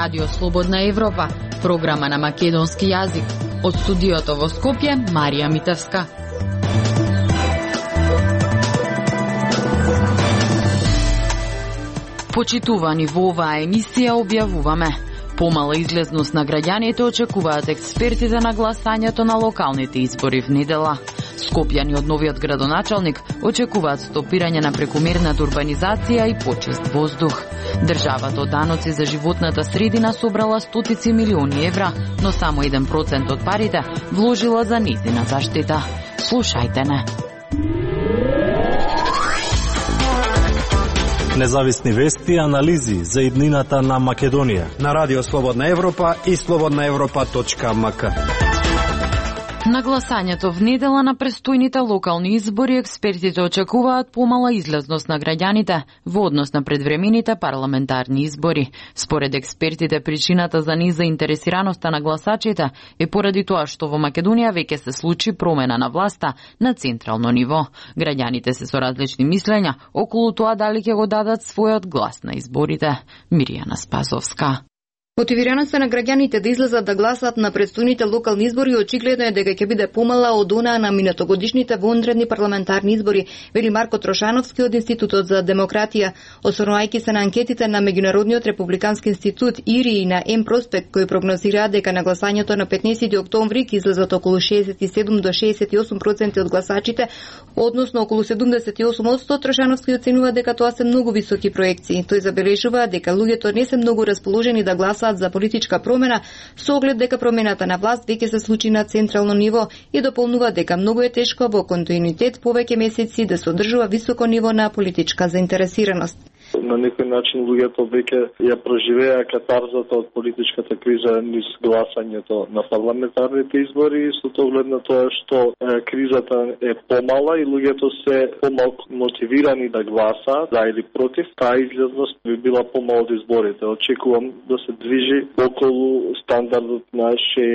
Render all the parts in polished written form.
Радио Слободна Европа, програма на македонски јазик. Од студиото во Скопје, Марија Митевска. Почитувани, во оваа емисија објавуваме: помала излезност на граѓаните очекуваат експертите на гласањето на локалните избори в недела. Скопјани од новиот градоначалник очекуваат стопирање на прекомерната урбанизација и почист воздух. Државата од даноци за животната средина собрала стотици милиони евра, но само 1% од парите вложила за нејзина заштита. Слушајте не. Независни вести и анализи за иднината на Македонија на Радио Слободна Европа и slobodnaevropa.mk. На гласањето в недела на престојните локални избори експертите очекуваат помала излезност на граѓаните во однос на предвремените парламентарни избори. Според експертите, причината за незаинтересираноста на гласачите е поради тоа што во Македонија веќе се случи промена на власта на централно ниво. Граѓаните се со различни мислења околу тоа дали ќе го дадат својот глас на изборите. Миријана Спасовска. Мотивираноста на граѓаните да излезат да гласат на предстојните локални избори очигледно е дека ќе биде помала од онаа на минатогодишните вонредни парламентарни избори, вели Марко Трошановски од Институтот за демократија, осврнувајќи се на анкетите на Меѓународниот републикански институт ИРИ и на М-Проспект, кои прогнозираат дека на гласањето на 15 октомври ќе излезат околу 67 до 68% од гласачите, односно околу 78%. Трошановски оценува дека тоа се многу високи проекции. Тој забележува дека луѓето не се многу расположени да гласаат за политичка промена, со оглед дека промената на власт веќе се случи на централно ниво, и дополнува дека многу е тешко во континуитет повеќе месеци да се одржува високо ниво на политичка заинтересираност. На некој начин луѓето веќе ја проживеа катарзата од политичката криза низ гласањето на парламентарните избори, со оглед на тоа што кризата е помала и луѓето се помалку мотивирани да гласаат за или против, таа излезност би била помала од изборите. Очекувам да се движи околу стандардот на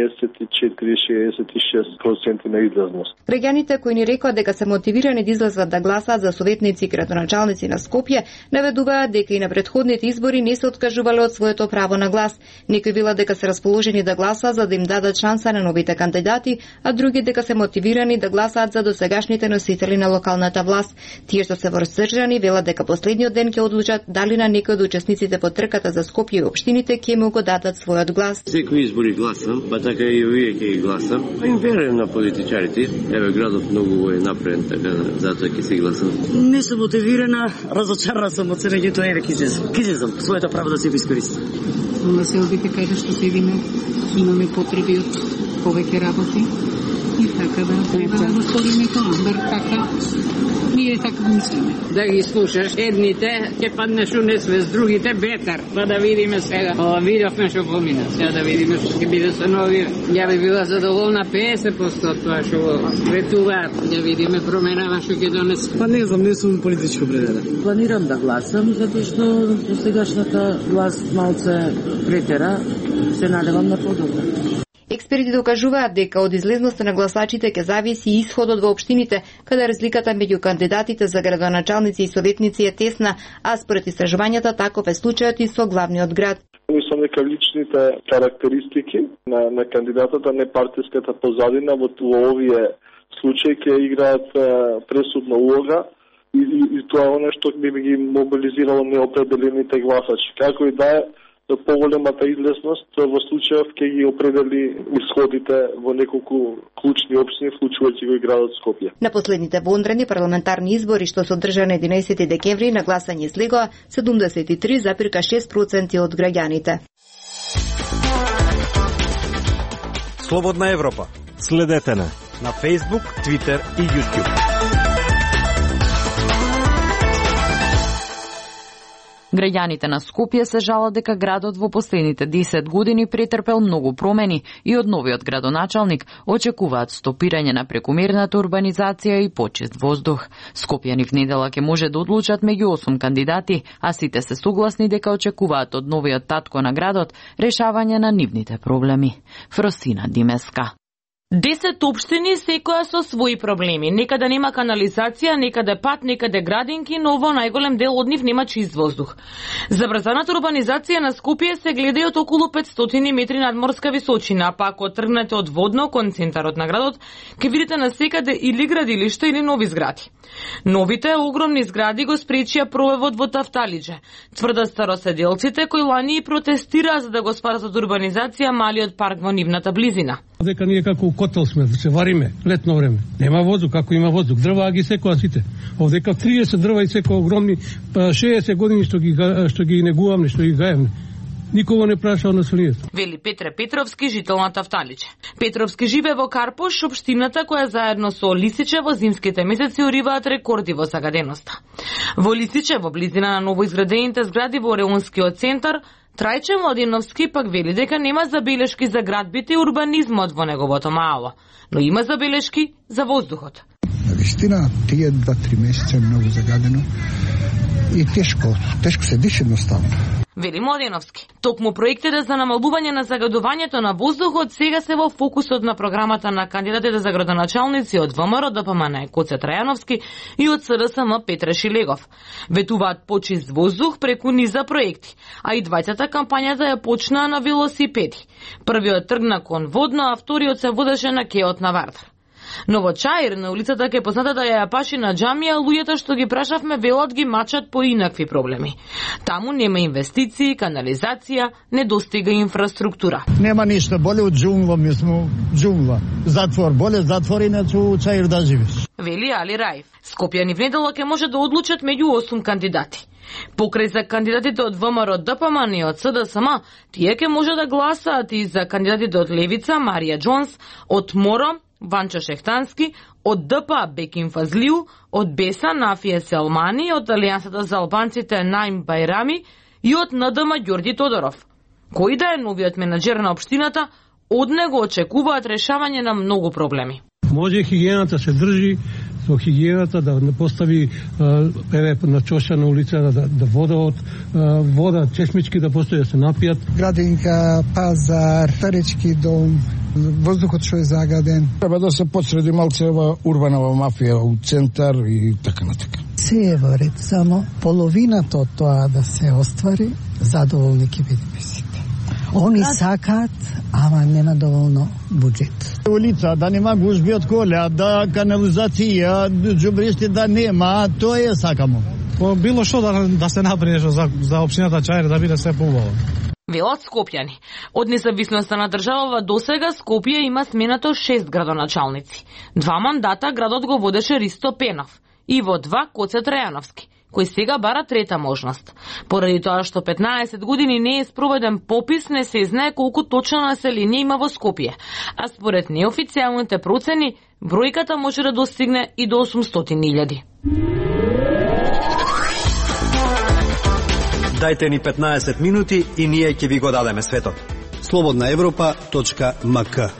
64-66% на излезност. Граѓаните кои ни рекоа дека се мотивирани да излезат да гласаат за советници и градоначалници на Скопје, наведуваат дека и на претходните избори не се откажувале од своето право на глас. Некои велат дека се расположени да гласаат за да им дадат шанса на новите кандидати, а други дека се мотивирани да гласаат за досегашните носители на локалната власт. Тие што се воздържани велат дека последниот ден ќе одлучат дали на некој од учесниците по трката за Скопје и општините ќе му го дадат својот глас. Секој избори гласам, па така и овие ќе ги гласам. Им верувам на политичарите. Еве градот многу е напреден, така затоа ќе се гласам. Не сум мотивирана, разочарана сум од серењето, еве ќе излезам. Своето право да се го искористам. На селбите каде што седиме, имаме потреби од повеќе работи и така да треба да го сториме тоа, бар така ние така мислиме. Да ги слушаш едните, ќе паднеш у несвест, другите бетар. Па да видиме сега. Видовме што помина. Сега да видиме што ќе биде со нови. Ја би била задоволна 50% од тоа што ветуваат. Да видиме променава што ќе донесе. Па не знам, не сум политички определен. Планирам да гласам, затоа што досегашната власт малце претера, се надевам на подобро. Експертите укажуваат дека од излезноста на гласачите ќе зависи исходот во општините, каде разликата меѓу кандидатите за градоначалници и советници е тесна, а според истражувањата таков е случајот и со главниот град. Мислам дека личните карактеристики на кандидатата, не партиската позадина во овие случаи ќе играат пресудна улога и тоа е нешто би ги мобилизирало неопределените гласачи. Како и да е, поголемата излезност во случајов ќе ги определи исходите во неколку клучни општини, вклучувајќи го и градот Скопје. На последните вонредни парламентарни избори што се одржани 11 декември на гласање излегоа 73,6% од граѓаните. Слободна Европа. Следете на Facebook, Twitter и YouTube. Граѓаните на Скопје се жалат дека градот во последните 10 години претрпел многу промени и од новиот градоначалник очекуваат стопирање на прекомерната урбанизација и почист воздух. Скопјани в недела ќе може да одлучат меѓу 8 кандидати, а сите се согласни дека очекуваат од новиот татко на градот решавање на нивните проблеми. Фросина Димеска. 10 општини секоја со своји проблеми. Некаде нема канализација, некаде пат, некаде градинки, но во најголем дел од нив нема чист воздух. Забрзаната урбанизација на Скопје се гледа од околу 500 метри надморска височина, па ако тргнете од водно кон центарот на градот, ќе видите насекаде или градилишта или нови згради. Новите огромни згради го спречија пробивот во Тафталидже. Тврдат староседелците кои лани и протестираа за да го спасат од урбанизација малиот парк во нивната близина. Дека ние како котел сме, се вариме летно време. Нема воздух, како има воздух. Дрва ги секоја сите. Овдека 30 дрва и секоја огромни, 60 години што ги негуваме, што ги гајаме. Никого не прашал населението. Вели Петре Петровски, жител на Тафталидже. Петровски живее во Карпош, општината која заедно со Лисиче во зимските месеци уриваат рекорди во загаденоста. Во Лисиче, во близина на новоизградените згради во Реунскиот центар, Трајче Младиновски пак вели дека нема забелешки за градбите и урбанизмот во неговото маало, но има забелешки за воздухот. Вистина, тие 2-3 месеца е многу загадено и тешко се дише едноставно. Вели Младиновски. Токму проектите за намалување на загадувањето на воздухот сега се во фокусот на програмата на кандидатите за градоначалници од ВМРО ДПМН Коце Трајановски и од СДСМ Петре Шилегов. Ветуваат почист воздух преку низа проекти, а и двајцата кампањата ја почнаа на велосипеди. Првиот тргна кон водно, а вториот се водеше на кеот на Вардар. Но во Чаир, на улицата ке познатата Јапашина џамија, луѓето што ги прашавме велат ги мачат по инакви проблеми. Таму нема инвестиции, канализација, недостига инфраструктура. Нема ништо боле од џунгла, ми сме џунгла. Затвор, боле затвор иначе у Чаир да живееш. Вели Али Раев. Скопјани внедело ке може да одлучат меѓу 8 кандидати. Покрај за кандидатите од ВМРО ДПМН и од СДСМ, тие ке може да гласаат и за кандидатите од Левица Марија Џонс, од МОРО Ванчо Шехтански, од ДПА Бекин Фазлиу, од БЕСА Нафие Селмани, од Алијансата за албанците Наим Байрами и од НДМ Ѓорѓи Тодоров. Кој да е новиот менаџер на општината, од него очекуваат решавање на многу проблеми. Може хигиената се држи, со хигиената да не постави на чоша на улица да вода чешмички да постои да се напијат. Градинка, пазар, старички дом, воздухот што е загаден. Треба да се подсреди малце ова урбанова мафија у центар и така натака. Се е во ред, само половината од тоа да се оствари, задоволни ќе бидеме сите. Они сакаат, ама нема доволно буџет. Улица да нема гужби од кола, да канализација, џубристи да нема, тоа е сакамо. Било што да се направи за општината Чаир да биде се поубаво. Велат скопјани. Од независноста на државава досега Скопје има сменато 6 градоначалници. 2 мандата градот го водеше Ристо Пенов и во 2 Коце Трајановски, кој сега бара трета можност. Поради тоа што 15 години не е спроведен попис, не се знае колку точно население има во Скопје, а според неофицијалните процени, бројката може да достигне и до 800.000. Дајте ни 15 минути и ние ќе ви го дадеме светот. slobodnaevropa.mk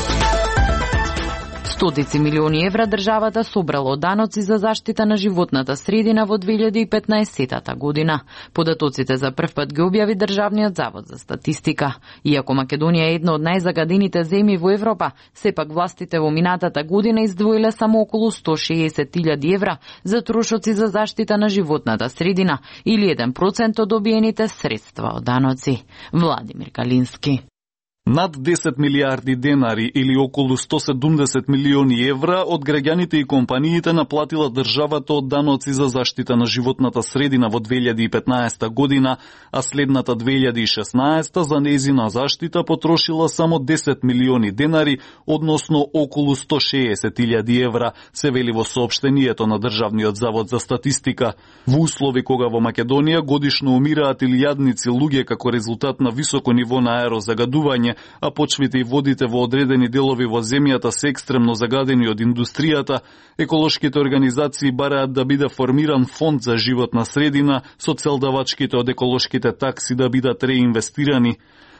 Стотици милиони евра државата собрала од даноци за заштита на животната средина во 2015 година. Податоците за прв пат ги објави Државниот завод за статистика. Иако Македонија е една од најзагадените земји во Европа, сепак властите во минатата година издвоиле само околу 160.000 евра за трошоци за заштита на животната средина или 1% од добиените средства од даноци. Владимир Калински. Над 10 милиарди денари или околу 170 милиони евра од граѓаните и компаниите наплатила државата од даноци за заштита на животната средина во 2015 година, а следната 2016 за нејзина заштита потрошила само 10 милиони денари, односно околу 160.000 евра, се вели во соопштението на Државниот завод за статистика. Во услови кога во Македонија годишно умираат илјадници луѓе како резултат на високо ниво на аерозагадување, а почвите и водите во одредени делови во земјата се екстремно загадени од индустријата, еколошките организации бараат да биде формиран фонд за животна средина со цел давачките од еколошките такси да бидат реинвестирани.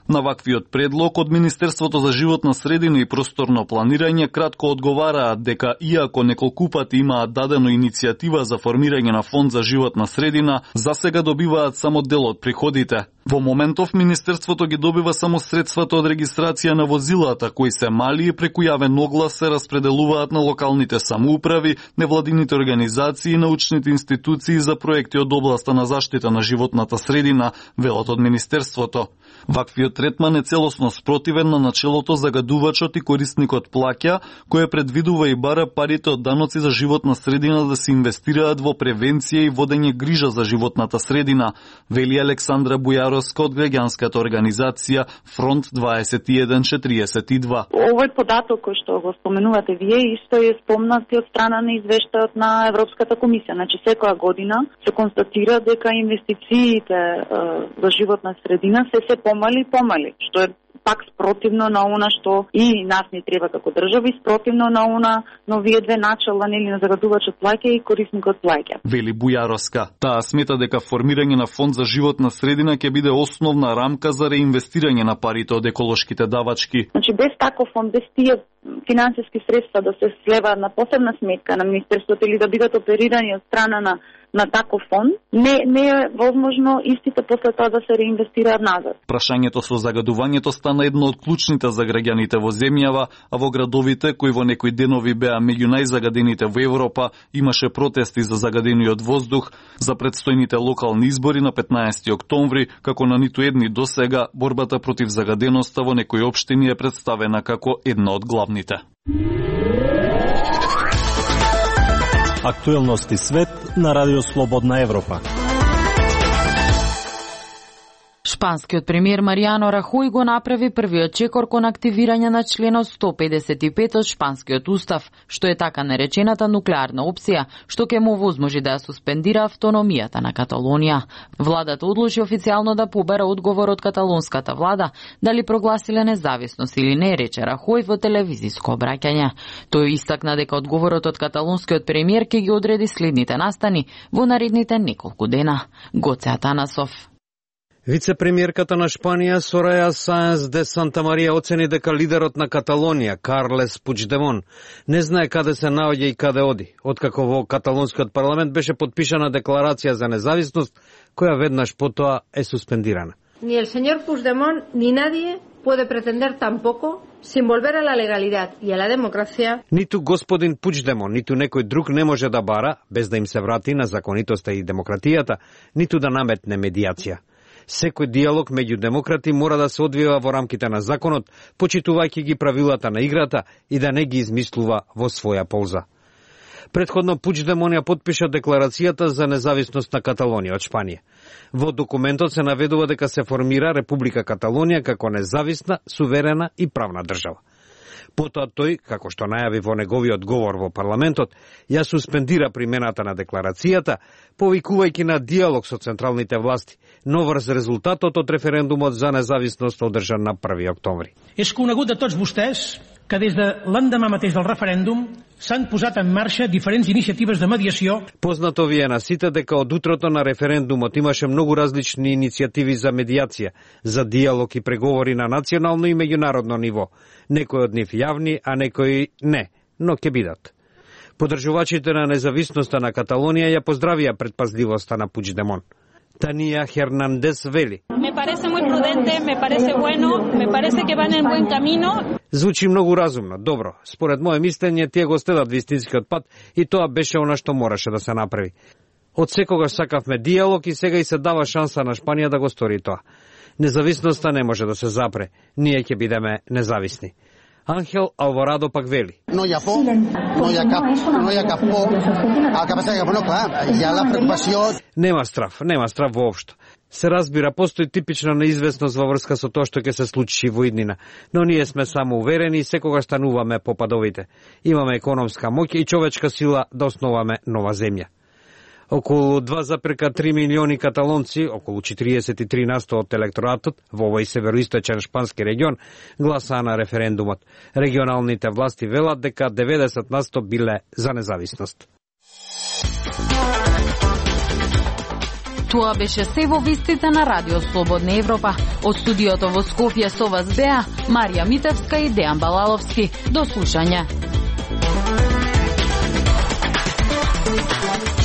На ваквиот предлог од Министерството за животна средина и просторно планирање кратко одговараат дека иако неколку пати имаат дадено иницијатива за формирање на фонд за животна средина, засега добиваат само дел од приходите. Во моментов Министерството ги добива само средствата од регистрација на возилата, кои се мали и преку јавен оглас се распределуваат на локалните самоуправи, невладините организации и научните институции за проекти од областа на заштита на животната средина, велат од Министерството. Ваквиот третман е целосно спротивен на начелото загадувачот и корисникот плаќа, кое предвидува и бара парите од даноци за животна средина да се инвестираат во превенција и водење грижа за животната средина, вели Александра Бујаровска од граѓанската организација Фронт 2142. Овој податок кој што го споменувате вие исто е спомнат од страна на извештајот на Европската комисија. Значи секоја година се констатира дека инвестициите во животна средина се помали, што е пак спротивно на она што и нас ни треба како држава и спротивно на она новие две начала, нели, на загадувачот плаќа и корисникот плаќа. Вели Бујаровска. Таа смета дека формирање на фонд за животна средина ќе биде основна рамка за реинвестирање на парите од еколошките давачки. Значи без таков фонд, без тие финансиски средства да се слеваат на посебна сметка на Министерството или да бидат оперирани од страна на таков фонд, не е возможно истите после тоа да се реинвестираат назад. Прашањето со загадувањето стана едно од клучните за граѓаните во земјава, а во градовите кои во некои денови беа меѓу најзагадените во Европа, имаше протести за загадениот воздух, за предстојните локални избори на 15 октомври, како на ниту едни досега, борбата против загаденоста во некои општини е представена како една од главните. Актуелности свет на Радио Слободна Европа. Шпанскиот премиер Маријано Рахој го направи првиот чекор кон активирање на членот 155 од Шпанскиот устав, што е така наречената нуклеарна опција, што ќе му возможи да ја суспендира автономијата на Каталонија. Владата одлучи официјално да побера одговор од каталонската влада дали прогласиле независност или не, рече Рахој во телевизиско обраќање. Тој истакна дека одговорот од каталонскиот премиер ќе ги одреди следните настани во наредните неколку дена. Гоце Атанасов. Вице-премиерката на Шпанија Сорая Саенс де Санта Марија оцени дека лидерот на Каталонија, Карлес Пучдемон, не знае каде се наоѓа и каде оди, откако во каталонскиот парламент беше подпишана декларација за независност, која веднаш потоа е суспендирана. Ni el señor Puigdemont ni nadie puede pretender tampoco, sin volver a la legalidad y a la democracia. Ниту господин Пучдемон, ниту некој друг не може да бара, без да им се врати на законитоста и демократијата, ниту да наметне медијација. Секој диалог меѓу демократи мора да се одвива во рамките на законот, почитувајќи ги правилата на играта и да не ги измислува во своја полза. Предходно Пучдемон ја подпиша декларацијата за независност на Каталонија од Шпанија. Во документот се наведува дека се формира Република Каталонија како независна, суверена и правна држава. Потоа тој, како што најави во неговиот говор во парламентот, ја суспендира примената на декларацијата, повикувајќи на диалог со централните власти, но врз резултатот од референдумот за независност одржан на 1 октомври. És conegut de tots vostès que des de l'endemà mateix del referèndum s'han posat en marxa diferents iniciatives de mediació. Познато ви е на сите дека од утрото на референдумот имаше многу различни иницијативи за медијација, за диалог и преговори на национално и меѓународно ниво. Некои од нив јавни, а некои не, но ќе бидат. Подржувачите на независноста на Каталонија ја поздравија предпазливоста на Пучдемон. Tania Hernández вели. Me parece muy prudente, me parece bueno, me parece que van en buen camino. Звучи многу разумно, добро. Според моје мислење, тие го следат вистинскиот пат и тоа беше она што мораше да се направи. Од секогаш сакавме диалог и сега и се дава шанса на Шпанија да го стори тоа. Независноста не може да се запре. Ние ќе бидеме независни. Ángel Alvarado пак вели. No hi ha por, no hi ha cap por. El que passa que, bueno, clar, hi ha la preocupació. Нема страв воопшто. Се разбира, постои типична неизвестност во врска со тоа што ќе се случи во иднина, но ние сме само уверени и секогаш стануваме по падовите. Имаме економска моќ и човечка сила да основаме нова земја. Околу 2,3 милиони каталонци, околу 43% од електоратот во овој североисточен шпански регион, гласаа на референдумот. Регионалните власти велат дека 90% биле за независност. Тоа беше се во вестите на Радио Слободна Европа. Од студиото во Скопје со вас беа Марија Митевска и Дејан Балаловски. До слушање.